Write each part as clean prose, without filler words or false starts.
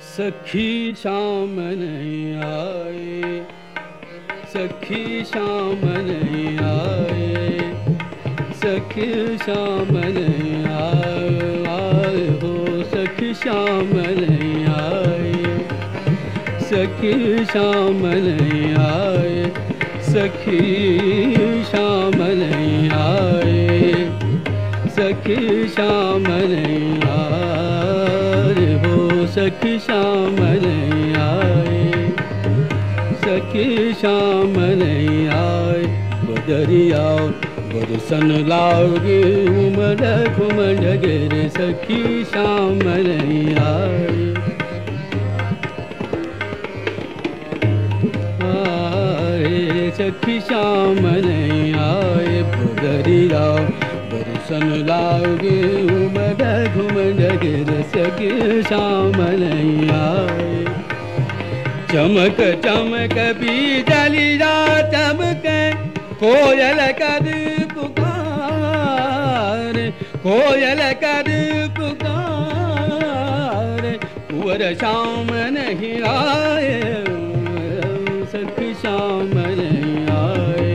सखी शाम नहीं आए, सखी शाम नहीं आए, सखी शाम नहीं आए हो, सखी शाम नहीं आए, सखी शाम नहीं आए, सखी शाम नहीं आए, सखी शाम नहीं आए हो, सखी शाम नहीं आए, सखी शाम नहीं आए। बदरिया बरसन लागे उमड़ घुमड़ गिरे, सखी शाम नहीं आए, सखी शाम नहीं आए। बदरिया बरसन लागे उमड़ घुमड़ गिरे, सखी शाम नहीं आए। चमक चमक बिजलिया चमके, कोयल कर पुकार, कोयल कर पुकार, कुंवर शाम नहीं आए, सखी शाम नहीं आए।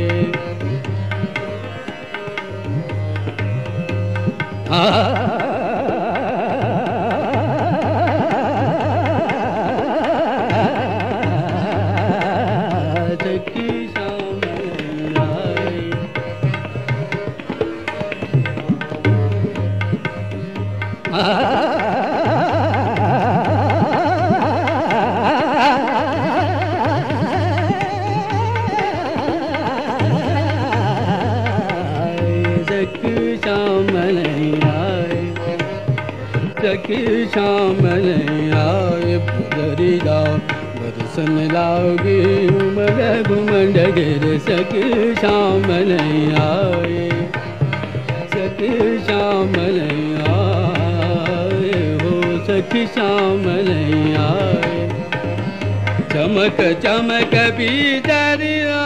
सखी शाम नहीं आए। बदरिया बरसन लागे उमड़ घुमड़ गिरे, सखी शाम नहीं आए, सखी शाम नहीं आए हो, सखी शाम नहीं आए। चमक चमक बिजलिया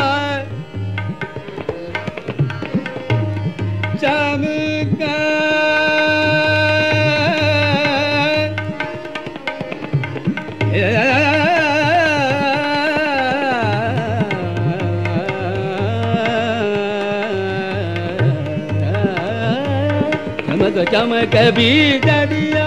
चमक चमक चमक बिजलिया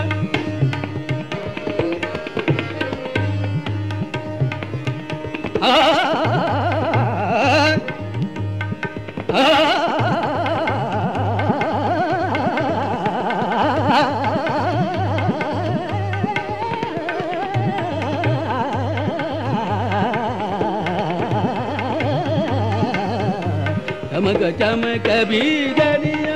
चमक चमक बिजलिया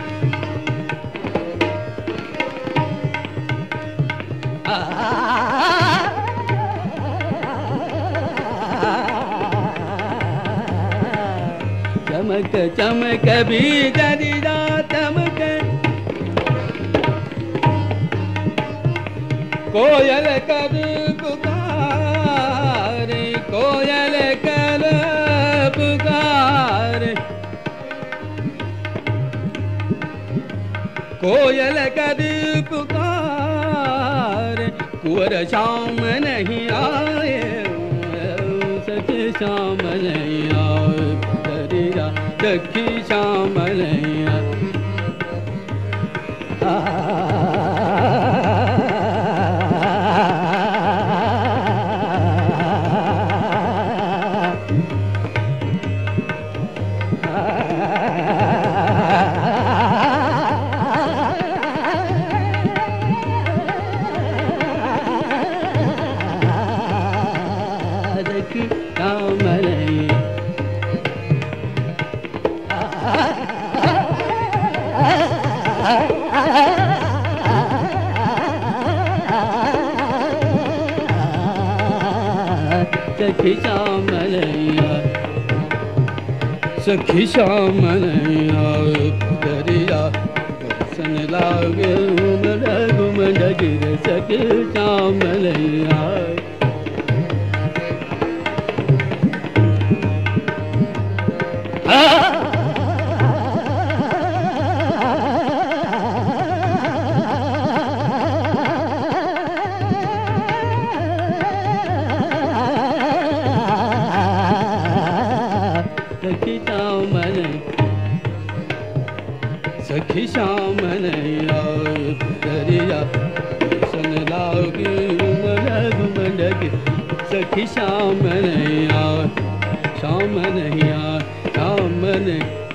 चमक चमक बिजलिया चमक, कोयल कर पुकार, कोयल कर पुकार, कोयल कर पुकार, कुंवर शाम नहीं आए, सखी शाम नहीं आए। बदरिया सखी शाम नहीं आए। सखी शाम नहीं आए, सखी शाम नहीं आए। बदरिया बरसन लागे उमड़ घुमड़ गिरे, सखी शाम नहीं आए। श्याम सखी श्याम नैया दरिया सन लागे उमर घुमंड सखी श्याम नैया श्याम नैया श्याम